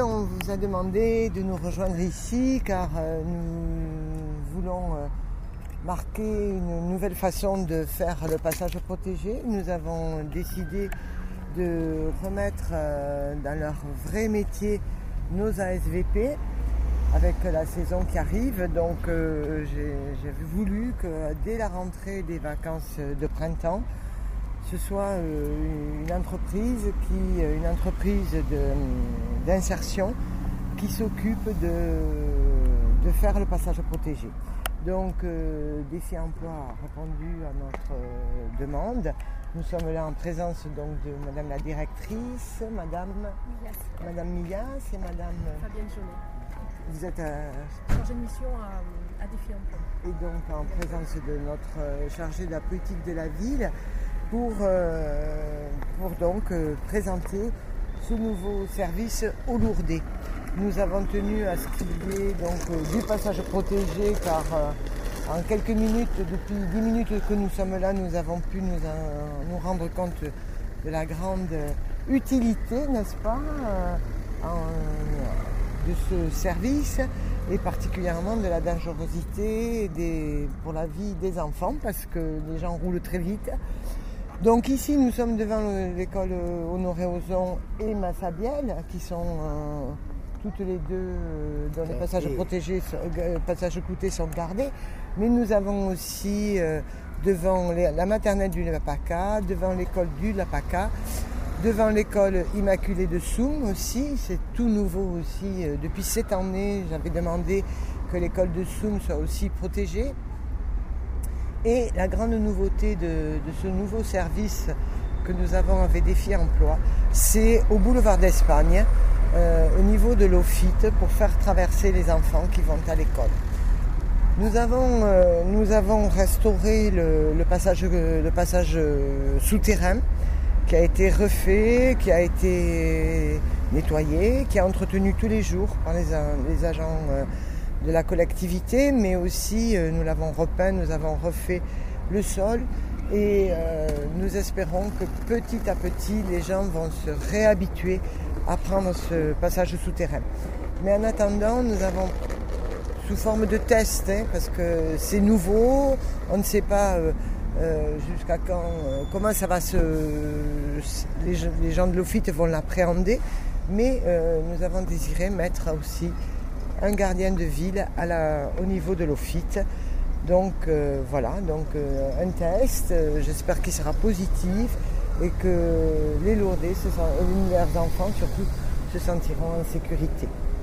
on vous a demandé de nous rejoindre ici car nous voulons marquer une nouvelle façon de faire le passage protégé. Nous avons décidé de remettre dans leur vrai métier nos ASVP avec la saison qui arrive. Donc j'ai voulu que dès la rentrée des vacances de printemps, ce soit une entreprise d'insertion qui s'occupe de faire le passage protégé. Donc Défi Emploi a répondu à notre demande. Nous sommes là en présence donc, de Madame la directrice, Madame Milias et Madame Fabienne Jaunet. Vous êtes chargée de mission à Défi Emploi. Et donc en présence de notre chargée de la politique de la ville pour donc présenter ce nouveau service aux Lourdais. Nous avons tenu à ce qu'il y ait donc du passage protégé car en quelques minutes, depuis 10 minutes que nous sommes là, nous avons pu nous rendre compte de la grande utilité, n'est-ce pas, de ce service et particulièrement de la dangerosité pour la vie des enfants parce que les gens roulent très vite. Donc ici nous sommes devant l'école Honoré-Ozon et Massabielle qui sont toutes les deux dans les passages protégés, passages cloutés sont gardés. Mais nous avons aussi devant la maternelle du Lapaka, devant l'école du Lapaka, devant l'école Immaculée de Soum aussi, c'est tout nouveau aussi. Depuis cette année, j'avais demandé que l'école de Soum soit aussi protégée. Et la grande nouveauté de ce nouveau service que nous avons avec Défi Emploi, c'est au boulevard d'Espagne, au niveau de l'Ofite, pour faire traverser les enfants qui vont à l'école. Nous avons restauré le passage souterrain qui a été refait, qui a été nettoyé, qui est entretenu tous les jours par les agents de la collectivité, mais aussi nous l'avons repeint, nous avons refait le sol et nous espérons que petit à petit les gens vont se réhabituer à prendre ce passage souterrain. Mais en attendant, nous avons sous forme de test, parce que c'est nouveau, on ne sait pas jusqu'à quand, comment ça va les gens de l'Ofite vont l'appréhender, mais nous avons désiré mettre aussi un gardien de ville au niveau de l'Ofite. Donc voilà, un test, j'espère qu'il sera positif et que les Lourdais, leurs enfants surtout, se sentiront en sécurité.